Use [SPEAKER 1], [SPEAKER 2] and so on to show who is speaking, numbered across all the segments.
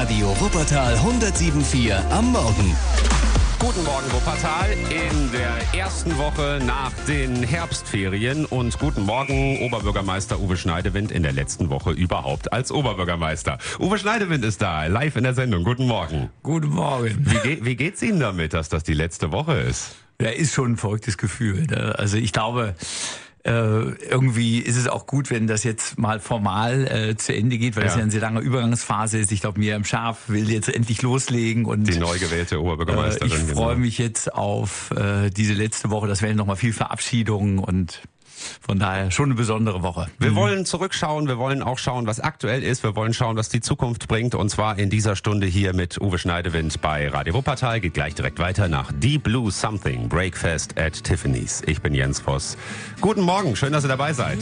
[SPEAKER 1] Radio Wuppertal 107.4 am Morgen.
[SPEAKER 2] Guten Morgen, Wuppertal, in der ersten Woche nach den Herbstferien. Und guten Morgen, Oberbürgermeister Uwe Schneidewind in der letzten Woche überhaupt als Oberbürgermeister. Uwe Schneidewind ist da, live in der Sendung. Guten Morgen.
[SPEAKER 3] Guten Morgen.
[SPEAKER 2] Wie geht's Ihnen damit, dass das die letzte Woche ist?
[SPEAKER 3] Ja, ist schon ein verrücktes Gefühl. Ne? Also ich glaube, irgendwie ist es auch gut, wenn das jetzt mal formal zu Ende geht, weil es ja eine sehr lange Übergangsphase ist. Ich glaube, Miriam Schaf will jetzt endlich loslegen. Und
[SPEAKER 2] die neu gewählte Oberbürgermeisterin.
[SPEAKER 3] Ich freue mich jetzt auf diese letzte Woche. Das werden nochmal viel Verabschiedungen und von daher schon eine besondere Woche.
[SPEAKER 2] Wir wollen zurückschauen, wir wollen auch schauen, was aktuell ist. Wir wollen schauen, was die Zukunft bringt. Und zwar in dieser Stunde hier mit Uwe Schneidewind bei Radio Wuppertal. Geht gleich direkt weiter nach Deep Blue Something, Breakfast at Tiffany's. Ich bin Jens Voss. Guten Morgen, schön, dass ihr dabei seid.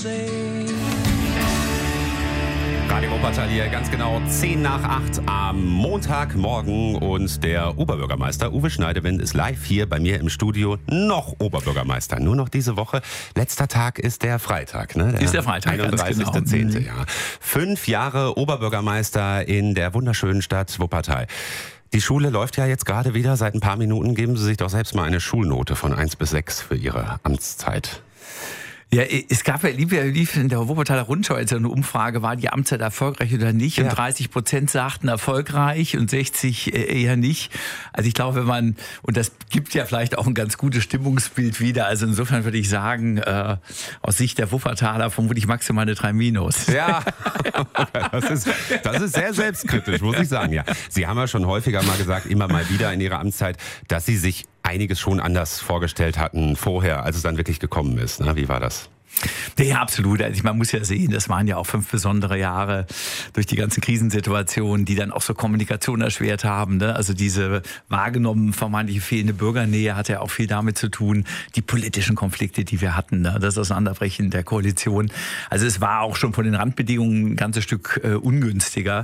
[SPEAKER 2] Radio Wuppertal hier, ganz genau 10 nach 8 am Montagmorgen. Und der Oberbürgermeister Uwe Schneidewind ist live hier bei mir im Studio. Noch Oberbürgermeister, nur noch diese Woche. Letzter Tag ist der Freitag, ne?
[SPEAKER 3] Ist der Freitag,
[SPEAKER 2] 31.10. Genau. Ja. 5 Jahre Oberbürgermeister in der wunderschönen Stadt Wuppertal. Die Schule läuft ja jetzt gerade wieder. Seit ein paar Minuten geben Sie sich doch selbst mal eine Schulnote von 1 bis 6 für Ihre Amtszeit.
[SPEAKER 3] Ja, es gab lief in der Wuppertaler Rundschau, als eine Umfrage war, die Amtszeit erfolgreich oder nicht. Und 30% sagten erfolgreich und 60 eher nicht. Also ich glaube, und das gibt ja vielleicht auch ein ganz gutes Stimmungsbild wieder. Also insofern würde ich sagen, aus Sicht der Wuppertaler vermutlich maximal eine 3-.
[SPEAKER 2] Ja, das ist sehr selbstkritisch, muss ich sagen. Ja, Sie haben ja schon häufiger mal gesagt, immer mal wieder in Ihrer Amtszeit, dass Sie sich einiges schon anders vorgestellt hatten vorher, als es dann wirklich gekommen ist. Na, wie war das?
[SPEAKER 3] Ja, absolut. Also man muss ja sehen, das waren ja auch 5 besondere Jahre durch die ganzen Krisensituationen, die dann auch so Kommunikation erschwert haben. Ne? Also diese wahrgenommen vermeintliche fehlende Bürgernähe hat ja auch viel damit zu tun, die politischen Konflikte, die wir hatten, ne? Das Auseinanderbrechen der Koalition. Also es war auch schon von den Randbedingungen ein ganzes Stück ungünstiger.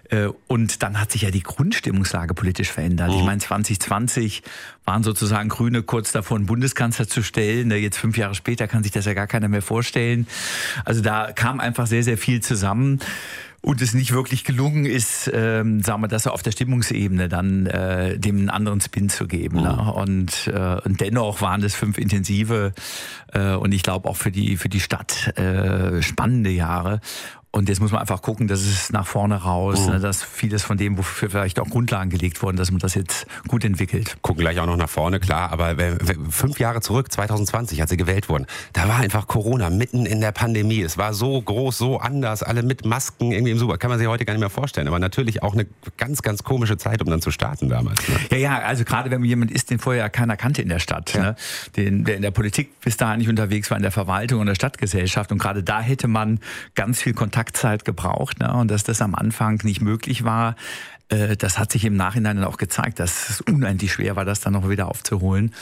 [SPEAKER 3] Und dann hat sich ja die Grundstimmungslage politisch verändert. Ich meine, 2020 waren sozusagen Grüne kurz davor, einen Bundeskanzler zu stellen. Jetzt 5 Jahre später kann sich das ja gar keiner mehr vorstellen. Also da kam einfach sehr, sehr viel zusammen. Und es nicht wirklich gelungen ist, sagen wir das auf der Stimmungsebene dann dem einen anderen Spin zu geben. Ne? Und dennoch waren es 5 intensive und ich glaube auch für die Stadt spannende Jahre. Und jetzt muss man einfach gucken, dass es nach vorne raus, ne, dass vieles von dem, wofür vielleicht auch Grundlagen gelegt wurden, dass man das jetzt gut entwickelt.
[SPEAKER 2] Gucken gleich auch noch nach vorne, klar. Aber 5 Jahre zurück, 2020, als Sie gewählt wurden, da war einfach Corona mitten in der Pandemie. Es war so groß, so anders, alle mit Masken irgendwie im Supermarkt. Kann man sich heute gar nicht mehr vorstellen. Aber natürlich auch eine ganz, ganz komische Zeit, um dann zu starten damals. Ne?
[SPEAKER 3] Ja, also gerade wenn man jemand ist, den vorher keiner kannte in der Stadt, ne? Der in der Politik bis dahin nicht unterwegs war, in der Verwaltung und der Stadtgesellschaft. Und gerade da hätte man ganz viel Kontaktzeit gebraucht, ne? Und dass das am Anfang nicht möglich war, das hat sich im Nachhinein dann auch gezeigt, dass es unendlich schwer war, das dann noch wieder aufzuholen.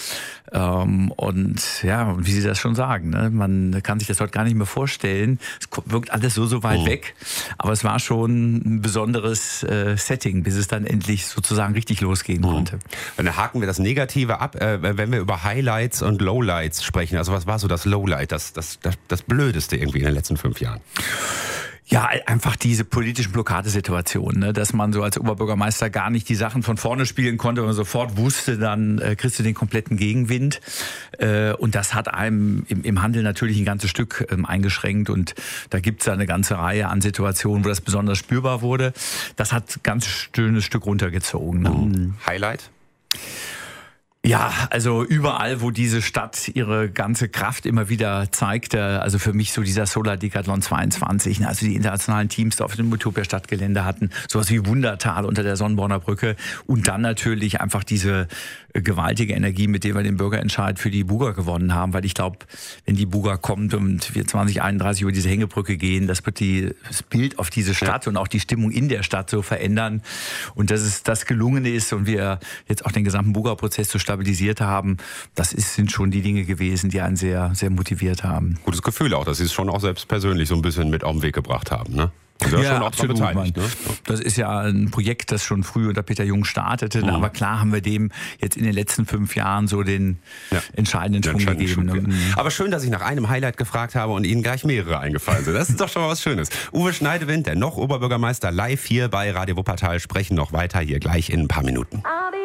[SPEAKER 3] Und ja, wie Sie das schon sagen, ne? Man kann sich das heute gar nicht mehr vorstellen. Es wirkt alles so weit weg, aber es war schon ein besonderes Setting, bis es dann endlich sozusagen richtig losgehen konnte.
[SPEAKER 2] Dann haken wir das Negative ab, wenn wir über Highlights und Lowlights sprechen. Also was war so das Lowlight, das Blödeste irgendwie in den letzten 5 Jahren?
[SPEAKER 3] Ja, einfach diese politischen Blockadesituationen, ne? Dass man so als Oberbürgermeister gar nicht die Sachen von vorne spielen konnte, weil man sofort wusste, dann kriegst du den kompletten Gegenwind. Und das hat einem im Handel natürlich ein ganzes Stück eingeschränkt. Und da gibt's eine ganze Reihe an Situationen, wo das besonders spürbar wurde. Das hat ganz schönes Stück runtergezogen. Ne?
[SPEAKER 2] Highlight?
[SPEAKER 3] Ja, also überall, wo diese Stadt ihre ganze Kraft immer wieder zeigte, also für mich so dieser Solar Decathlon 22, also die internationalen Teams da auf dem Utopia Stadtgelände hatten, sowas wie Wundertal unter der Sonnenborner Brücke und dann natürlich einfach diese gewaltige Energie, mit der wir den Bürgerentscheid für die Buga gewonnen haben, weil ich glaube, wenn die Buga kommt und wir 2031 über diese Hängebrücke gehen, das wird das Bild auf diese Stadt und auch die Stimmung in der Stadt so verändern und dass es das gelungen ist und wir jetzt auch den gesamten Buga-Prozess so stabilisiert haben, sind schon die Dinge gewesen, die einen sehr, sehr motiviert haben.
[SPEAKER 2] Gutes Gefühl auch, dass Sie es schon auch selbst persönlich so ein bisschen mit auf den Weg gebracht haben, ne? Ja, schon auch absolut beteiligt, ne?
[SPEAKER 3] Das ist ja ein Projekt, das schon früh unter Peter Jung startete. Aber klar haben wir dem jetzt in den letzten 5 Jahren so den entscheidenden Schwung gegeben.
[SPEAKER 2] Aber schön, dass ich nach einem Highlight gefragt habe und Ihnen gleich mehrere eingefallen sind. Das ist doch schon mal was Schönes. Uwe Schneidewind, der noch Oberbürgermeister, live hier bei Radio Wuppertal, sprechen noch weiter hier gleich in ein paar Minuten.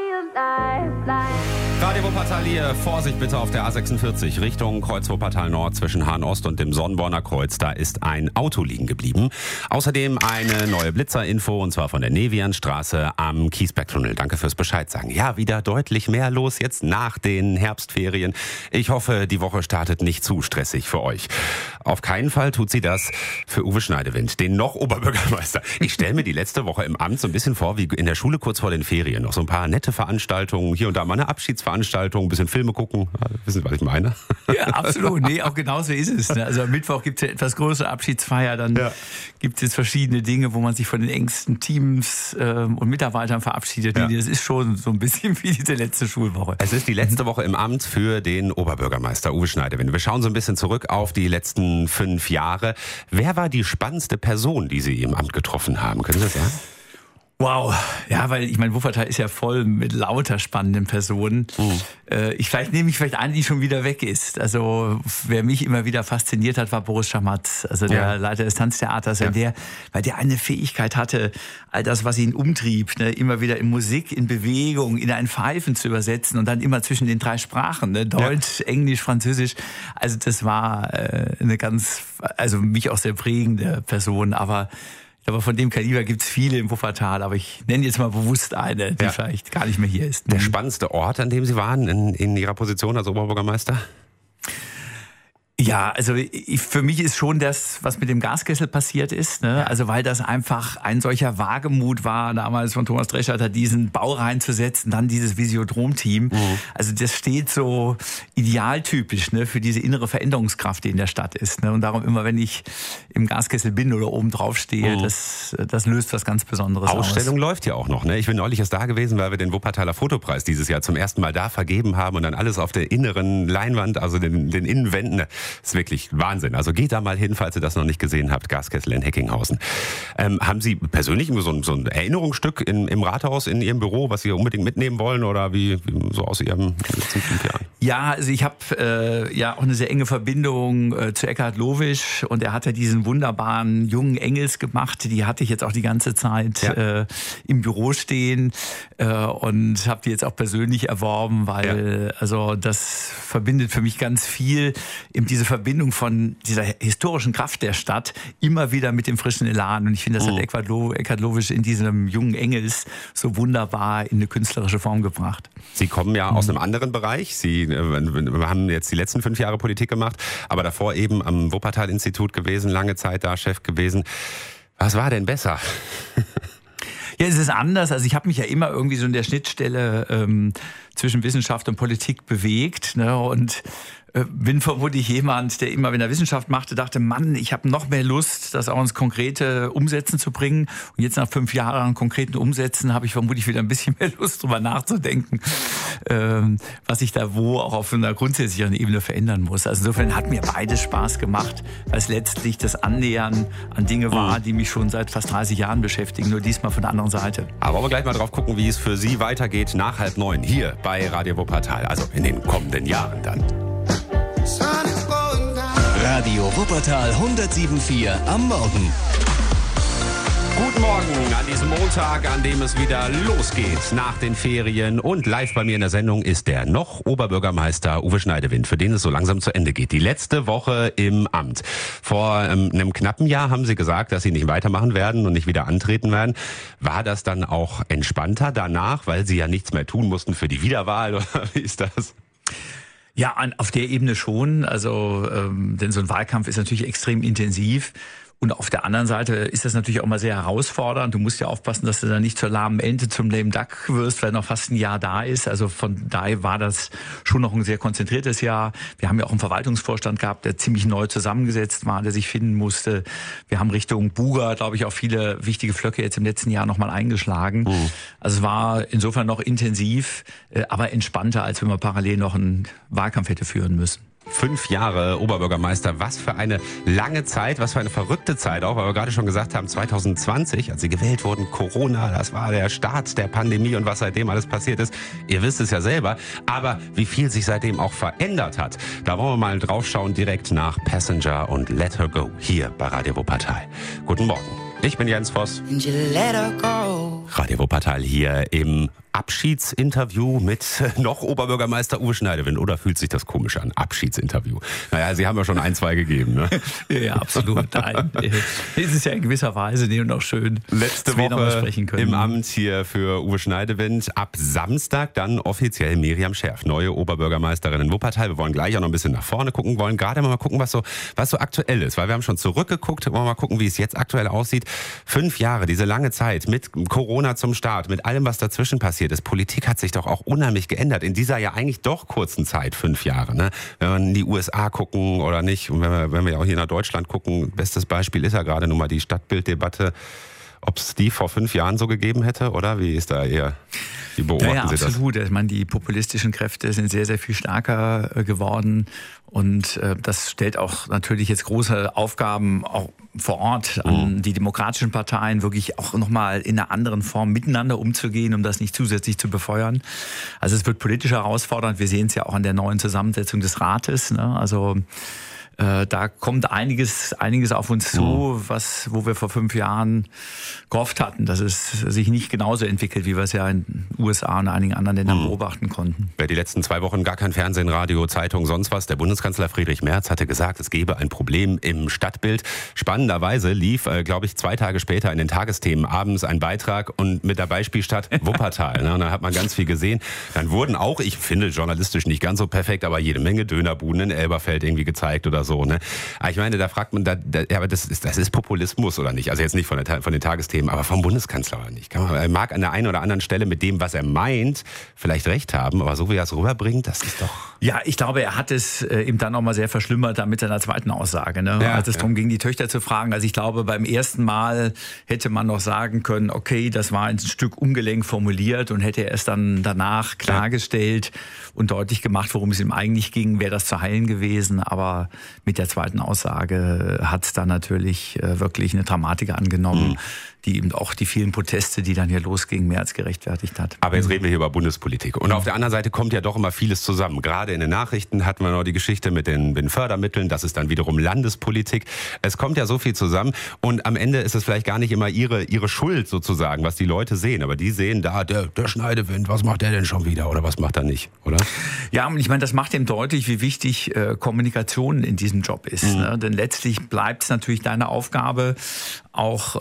[SPEAKER 2] Radio Wuppertal hier, Vorsicht bitte auf der A46 Richtung Kreuz Wuppertal Nord zwischen Hahn-Ost und dem Sonnenborner Kreuz. Da ist ein Auto liegen geblieben. Außerdem eine neue Blitzerinfo und zwar von der Nevianstraße am Kiesbergtunnel. Danke fürs Bescheid sagen. Ja, wieder deutlich mehr los jetzt nach den Herbstferien. Ich hoffe, die Woche startet nicht zu stressig für euch. Auf keinen Fall tut sie das für Uwe Schneidewind, den noch Oberbürgermeister. Ich stelle mir die letzte Woche im Amt so ein bisschen vor wie in der Schule kurz vor den Ferien. Noch so ein paar nette Veranstaltungen, hier und da mal eine Abschiedsveranstaltung, ein bisschen Filme gucken. Wissen Sie, was ich meine?
[SPEAKER 3] Ja, absolut. Nee, auch genauso ist es. Also am Mittwoch gibt es ja etwas größere Abschiedsfeier. Dann gibt es jetzt verschiedene Dinge, wo man sich von den engsten Teams und Mitarbeitern verabschiedet. Ja. Das ist schon so ein bisschen wie diese letzte Schulwoche.
[SPEAKER 2] Es ist die letzte Woche im Amt für den Oberbürgermeister Uwe Schneidewind. Wir schauen so ein bisschen zurück auf die letzten 5 Jahre. Wer war die spannendste Person, die Sie im Amt getroffen haben? Können Sie das sagen?
[SPEAKER 3] Wow, ja, weil ich meine, Wuppertal ist ja voll mit lauter spannenden Personen. Nehme ich vielleicht eine, die schon wieder weg ist. Also wer mich immer wieder fasziniert hat, war Boris Schamatz, also der Leiter des Tanztheaters, weil der eine Fähigkeit hatte, all das, was ihn umtrieb, ne, immer wieder in Musik, in Bewegung, in ein Pfeifen zu übersetzen und dann immer zwischen den 3 Sprachen, ne, Deutsch, Englisch, Französisch. Also das war mich auch sehr prägende Person, aber von dem Kaliber gibt's viele im Wuppertal, aber ich nenne jetzt mal bewusst eine, die vielleicht gar nicht mehr hier ist.
[SPEAKER 2] Der spannendste Ort, an dem Sie waren in Ihrer Position als Oberbürgermeister?
[SPEAKER 3] Ja, also für mich ist schon das, was mit dem Gaskessel passiert ist, ne? Also weil das einfach ein solcher Wagemut war, damals von Thomas Dreschatter, diesen Bau reinzusetzen, dann dieses Visiodrom-Team. Also das steht so idealtypisch, ne, für diese innere Veränderungskraft, die in der Stadt ist, ne? Und darum immer, wenn ich im Gaskessel bin oder oben drauf stehe, das löst was ganz Besonderes aus.
[SPEAKER 2] Ausstellung läuft ja auch noch, ne? Ich bin neulich erst da gewesen, weil wir den Wuppertaler Fotopreis dieses Jahr zum ersten Mal da vergeben haben und dann alles auf der inneren Leinwand, also den Innenwänden. Das ist wirklich Wahnsinn. Also geht da mal hin, falls ihr das noch nicht gesehen habt. Gaskessel in Heckinghausen. Haben Sie persönlich so ein Erinnerungsstück im Rathaus, in Ihrem Büro, was Sie unbedingt mitnehmen wollen oder wie so aus Ihrem letzten 5 Jahren?
[SPEAKER 3] Ja, also ich habe auch eine sehr enge Verbindung zu Eckhard Lowisch und er hat ja diesen wunderbaren jungen Engels gemacht. Die hatte ich jetzt auch die ganze Zeit im Büro stehen und habe die jetzt auch persönlich erworben, weil also das verbindet für mich ganz viel, eben diese Verbindung von dieser historischen Kraft der Stadt immer wieder mit dem frischen Elan. Und ich finde, das hat Eckhard Lowisch in diesem jungen Engels so wunderbar in eine künstlerische Form gebracht.
[SPEAKER 2] Sie kommen ja aus einem anderen Bereich. Sie haben jetzt die letzten 5 Jahre Politik gemacht, aber davor eben am Wuppertal-Institut gewesen, lange Zeit da Chef gewesen. Was war denn besser?
[SPEAKER 3] Ja, es ist anders. Also ich habe mich ja immer irgendwie so in der Schnittstelle zwischen Wissenschaft und Politik bewegt, ne? Und bin vermutlich jemand, der immer, wenn er Wissenschaft machte, dachte, Mann, ich habe noch mehr Lust, das auch ins konkrete Umsetzen zu bringen. Und jetzt nach 5 Jahren konkreten Umsetzen habe ich vermutlich wieder ein bisschen mehr Lust, drüber nachzudenken, was ich da wo auch auf einer grundsätzlichen Ebene verändern muss. Also insofern hat mir beides Spaß gemacht, weil es letztlich das Annähern an Dinge war, die mich schon seit fast 30 Jahren beschäftigen, nur diesmal von der anderen Seite.
[SPEAKER 2] Aber wollen wir gleich mal drauf gucken, wie es für Sie weitergeht nach 8:30 hier bei Radio Wuppertal, also in den kommenden Jahren dann.
[SPEAKER 1] Radio Wuppertal 107.4 am Morgen.
[SPEAKER 2] Guten Morgen an diesem Montag, an dem es wieder losgeht nach den Ferien. Und live bei mir in der Sendung ist der noch Oberbürgermeister Uwe Schneidewind, für den es so langsam zu Ende geht. Die letzte Woche im Amt. Vor einem knappen Jahr haben Sie gesagt, dass Sie nicht weitermachen werden und nicht wieder antreten werden. War das dann auch entspannter danach, weil Sie ja nichts mehr tun mussten für die Wiederwahl? Oder wie ist das?
[SPEAKER 3] Ja, auf der Ebene schon. Also, denn so ein Wahlkampf ist natürlich extrem intensiv. Und auf der anderen Seite ist das natürlich auch mal sehr herausfordernd. Du musst ja aufpassen, dass du dann nicht zur lahmen Ente, zum lame Duck wirst, weil noch fast ein Jahr da ist. Also von daher war das schon noch ein sehr konzentriertes Jahr. Wir haben ja auch einen Verwaltungsvorstand gehabt, der ziemlich neu zusammengesetzt war, der sich finden musste. Wir haben Richtung Buga, glaube ich, auch viele wichtige Flöcke jetzt im letzten Jahr nochmal eingeschlagen. Also es war insofern noch intensiv, aber entspannter, als wenn man parallel noch einen Wahlkampf hätte führen müssen.
[SPEAKER 2] 5 Jahre Oberbürgermeister, was für eine lange Zeit, was für eine verrückte Zeit auch, weil wir gerade schon gesagt haben, 2020, als Sie gewählt wurden, Corona, das war der Start der Pandemie und was seitdem alles passiert ist, ihr wisst es ja selber, aber wie viel sich seitdem auch verändert hat, da wollen wir mal drauf schauen, direkt nach Passenger und Let Her Go, hier bei Radio Wuppertal. Guten Morgen, ich bin Jens Voss. Radio Wuppertal hier im Abschiedsinterview mit noch Oberbürgermeister Uwe Schneidewind. Oder fühlt sich das komisch an? Abschiedsinterview. Naja, Sie haben ja schon 1, 2 gegeben, ne?
[SPEAKER 3] Ja, absolut. Nein. Es ist ja in gewisser Weise nicht und auch schön,
[SPEAKER 2] letzte Woche im Amt hier für Uwe Schneidewind. Ab Samstag dann offiziell Miriam Scherf, neue Oberbürgermeisterin in Wuppertal. Wir wollen gleich auch noch ein bisschen nach vorne gucken, wollen gerade mal gucken, was so aktuell ist. Weil wir haben schon zurückgeguckt, wollen mal gucken, wie es jetzt aktuell aussieht. 5 Jahre, diese lange Zeit mit Corona zum Start, mit allem, was dazwischen passiert ist. Politik hat sich doch auch unheimlich geändert in dieser ja eigentlich doch kurzen Zeit, 5 Jahre. Ne? Wenn wir in die USA gucken oder nicht, und wenn wir auch hier nach Deutschland gucken, bestes Beispiel ist ja gerade nun mal die Stadtbilddebatte, ob es die vor 5 Jahren so gegeben hätte, oder? Wie ist da eher, wie beobachten Sie das?
[SPEAKER 3] Ja, absolut. Ich meine, die populistischen Kräfte sind sehr, sehr viel stärker geworden und das stellt auch natürlich jetzt große Aufgaben auch vor Ort an die demokratischen Parteien, wirklich auch nochmal in einer anderen Form miteinander umzugehen, um das nicht zusätzlich zu befeuern. Also es wird politisch herausfordernd. Wir sehen es ja auch an der neuen Zusammensetzung des Rates, ne? Also da kommt einiges auf uns zu, wo wir vor 5 Jahren gehofft hatten, dass es sich nicht genauso entwickelt, wie wir es ja in den USA und einigen anderen Ländern beobachten konnten.
[SPEAKER 2] Wer die letzten 2 Wochen gar kein Fernsehen, Radio, Zeitung, sonst was. Der Bundeskanzler Friedrich Merz hatte gesagt, es gebe ein Problem im Stadtbild. Spannenderweise lief, glaube ich, 2 Tage später in den Tagesthemen abends ein Beitrag und mit der Beispielstadt Wuppertal. Ne? Und da hat man ganz viel gesehen. Dann wurden auch, ich finde journalistisch nicht ganz so perfekt, aber jede Menge Dönerbuden in Elberfeld irgendwie gezeigt oder so, ne? Aber ich meine, da fragt man, aber das ist Populismus oder nicht? Also jetzt nicht von den Tagesthemen, aber vom Bundeskanzler oder nicht? Er mag an der einen oder anderen Stelle mit dem, was er meint, vielleicht recht haben, aber so wie er es rüberbringt, das ist doch...
[SPEAKER 3] Ja, ich glaube, er hat es eben dann nochmal sehr verschlimmert mit seiner zweiten Aussage, ne?
[SPEAKER 2] Ja,
[SPEAKER 3] als es darum ging, die Töchter zu fragen. Also ich glaube, beim ersten Mal hätte man noch sagen können, okay, das war ein Stück ungelenk formuliert und hätte er es dann danach klargestellt und deutlich gemacht, worum es ihm eigentlich ging, wäre das zu heilen gewesen. Aber mit der zweiten Aussage hat es dann natürlich wirklich eine Dramatik angenommen, die eben auch die vielen Proteste, die dann hier losgingen, mehr als gerechtfertigt hat.
[SPEAKER 2] Aber jetzt reden wir hier über Bundespolitik. Und auf der anderen Seite kommt ja doch immer vieles zusammen. Gerade in den Nachrichten hatten wir noch die Geschichte mit den Fördermitteln. Das ist dann wiederum Landespolitik. Es kommt ja so viel zusammen. Und am Ende ist es vielleicht gar nicht immer ihre Schuld sozusagen, was die Leute sehen. Aber die sehen da, der Schneidewind, was macht der denn schon wieder? Oder was macht er nicht? Oder?
[SPEAKER 3] Ja, und ich meine, das macht eben deutlich, wie wichtig Kommunikation in diesem Job ist. Ne? Denn letztlich bleibt es natürlich deine Aufgabe, auch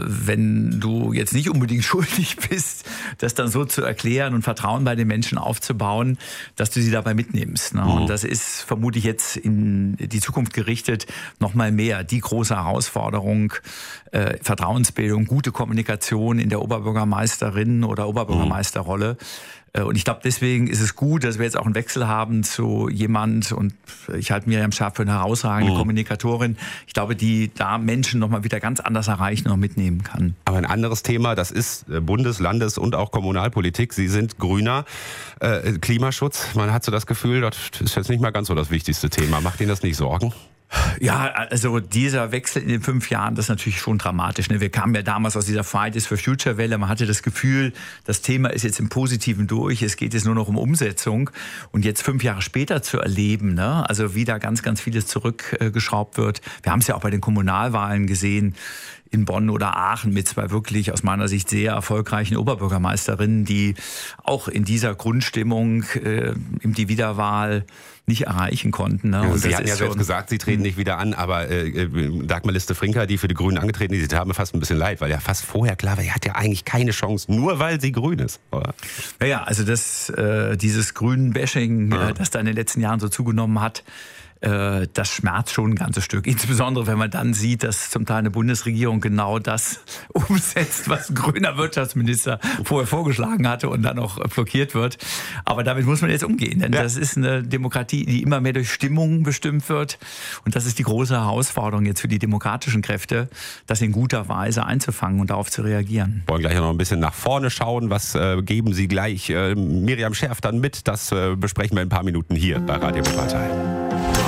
[SPEAKER 3] wenn du jetzt nicht unbedingt schuldig bist, das dann so zu erklären und Vertrauen bei den Menschen aufzubauen, dass du sie dabei mitnimmst. Ne? Und das ist vermutlich jetzt in die Zukunft gerichtet noch mal mehr die große Herausforderung, Vertrauensbildung, gute Kommunikation in der Oberbürgermeisterin oder Oberbürgermeisterrolle. Und ich glaube, deswegen ist es gut, dass wir jetzt auch einen Wechsel haben zu jemand, und ich halte Miriam Scherf für eine herausragende Kommunikatorin, ich glaube, die da Menschen nochmal wieder ganz anders erreichen und mitnehmen kann.
[SPEAKER 2] Aber ein anderes Thema, das ist Bundes-, Landes- und auch Kommunalpolitik. Sie sind Grüner. Klimaschutz, man hat so das Gefühl, das ist jetzt nicht mal ganz so das wichtigste Thema. Macht Ihnen das nicht Sorgen?
[SPEAKER 3] Ja, also dieser Wechsel in den 5 Jahren, das ist natürlich schon dramatisch. Ne? Wir kamen ja damals aus dieser Fridays for Future Welle. Man hatte das Gefühl, das Thema ist jetzt im Positiven durch. Es geht jetzt nur noch um Umsetzung. Und jetzt 5 Jahre später zu erleben, ne? Also wie da ganz, ganz vieles zurückgeschraubt wird. Wir haben es ja auch bei den Kommunalwahlen gesehen. In Bonn oder Aachen mit 2 wirklich aus meiner Sicht sehr erfolgreichen Oberbürgermeisterinnen, die auch in dieser Grundstimmung die Wiederwahl nicht erreichen konnten. Ne?
[SPEAKER 2] Und Sie hatten ja selbst gesagt, Sie treten nicht wieder an, aber Dagmar Liste-Frinker, die für die Grünen angetreten ist, die tat mir fast ein bisschen leid, weil ja fast vorher klar war, er hat ja eigentlich keine Chance, nur weil sie grün ist. Oder?
[SPEAKER 3] Ja, also dieses Grünen-Bashing, das da in den letzten Jahren so zugenommen hat, das schmerzt schon ein ganzes Stück. Insbesondere, wenn man dann sieht, dass zum Teil eine Bundesregierung genau das umsetzt, was ein grüner Wirtschaftsminister vorher vorgeschlagen hatte und dann auch blockiert wird. Aber damit muss man jetzt umgehen, denn das ist eine Demokratie, die immer mehr durch Stimmung bestimmt wird. Und das ist die große Herausforderung jetzt für die demokratischen Kräfte, das in guter Weise einzufangen und darauf zu reagieren.
[SPEAKER 2] Wir wollen gleich noch ein bisschen nach vorne schauen. Was geben Sie gleich Miriam Scherf dann mit? Das besprechen wir in ein paar Minuten hier bei Radio Wuppertal.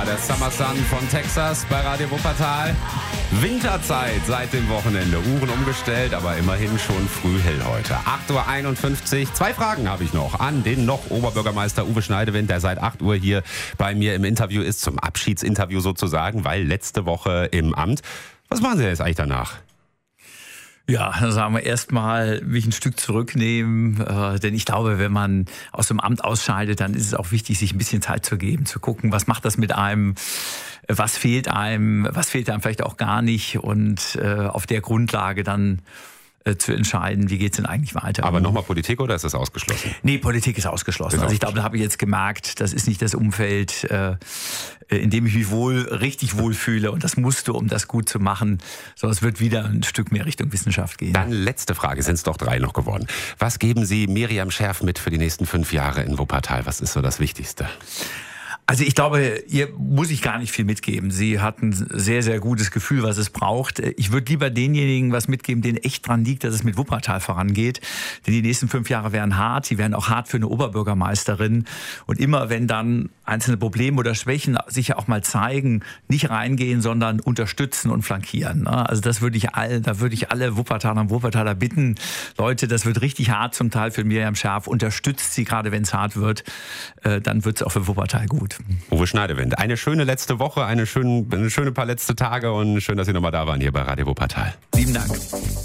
[SPEAKER 2] der Summer Sun von Texas bei Radio Wuppertal. Winterzeit seit dem Wochenende. Uhren umgestellt, aber immerhin schon früh hell heute. 8.51 Uhr. 2 Fragen habe ich noch an den noch Oberbürgermeister Uwe Schneidewind, der seit 8 Uhr hier bei mir im Interview ist, zum Abschiedsinterview sozusagen, weil letzte Woche im Amt. Was machen Sie jetzt eigentlich danach?
[SPEAKER 3] Ja, dann sagen wir erstmal, mich ein Stück zurücknehmen, denn ich glaube, wenn man aus dem Amt ausscheidet, dann ist es auch wichtig, sich ein bisschen Zeit zu geben, zu gucken, was macht das mit einem, was fehlt einem vielleicht auch gar nicht und auf der Grundlage dann zu entscheiden, wie geht's denn eigentlich weiter.
[SPEAKER 2] Aber nochmal Politik oder ist das ausgeschlossen?
[SPEAKER 3] Nee, Politik ist ausgeschlossen. Also ich glaube, da habe ich jetzt gemerkt, das ist nicht das Umfeld, in dem ich mich richtig wohl fühle und das musste, um das gut zu machen. So, es wird wieder ein Stück mehr Richtung Wissenschaft gehen.
[SPEAKER 2] Dann letzte Frage, sind es doch 3 noch geworden. Was geben Sie Miriam Scherf mit für die nächsten 5 Jahre in Wuppertal? Was ist so das Wichtigste?
[SPEAKER 3] Also ich glaube, ihr muss ich gar nicht viel mitgeben. Sie hat ein sehr, sehr gutes Gefühl, was es braucht. Ich würde lieber denjenigen was mitgeben, denen echt dran liegt, dass es mit Wuppertal vorangeht. Denn die nächsten 5 Jahre wären hart. Die wären auch hart für eine Oberbürgermeisterin. Und immer wenn dann einzelne Probleme oder Schwächen sich ja auch mal zeigen, nicht reingehen, sondern unterstützen und flankieren. Also da würde ich alle Wuppertaler und Wuppertaler bitten, Leute, das wird richtig hart zum Teil für Miriam Scherf. Unterstützt sie, gerade wenn es hart wird. Dann wird es auch für Wuppertal gut.
[SPEAKER 2] Uwe Schneidewind, eine schöne letzte Woche, eine schöne paar letzte Tage und schön, dass Sie nochmal da waren hier bei Radio Wuppertal.
[SPEAKER 3] Lieben Dank.